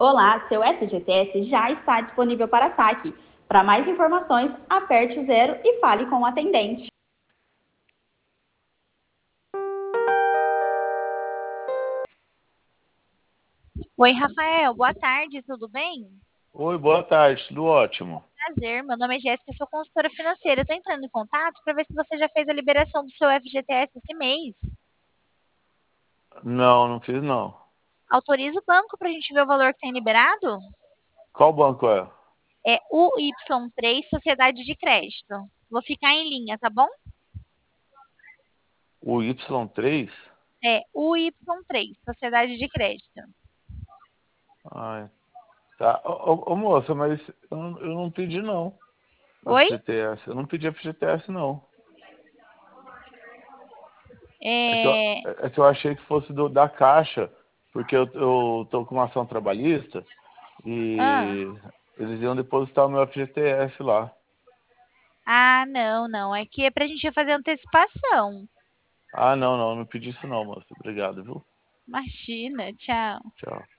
Olá, seu FGTS já está disponível para saque. Para mais informações, aperte o 0 e fale com o atendente. Oi, Rafael, boa tarde, tudo bem? Oi, boa tarde, tudo ótimo. Prazer, meu nome é Jéssica, sou consultora financeira. Estou entrando em contato para ver se você já fez a liberação do seu FGTS esse mês. Não, não fiz não. Autoriza o banco para a gente ver o valor que tem liberado? Qual banco é? É UY3 Sociedade de Crédito. Vou ficar em linha, tá bom? O Y3? É UY3 Sociedade de Crédito. Ai, tá. Ô, moça, mas eu não pedi não. Oi? FGTS. Eu não pedi FGTS não. É que eu, É... é que eu achei que fosse da Caixa, porque eu tô com uma ação trabalhista Ah, e eles iam depositar o meu FGTS lá. não, não. É que é para a gente fazer antecipação. Ah, não, não pedi isso não, moça. Obrigado, viu? Imagina, tchau. Tchau.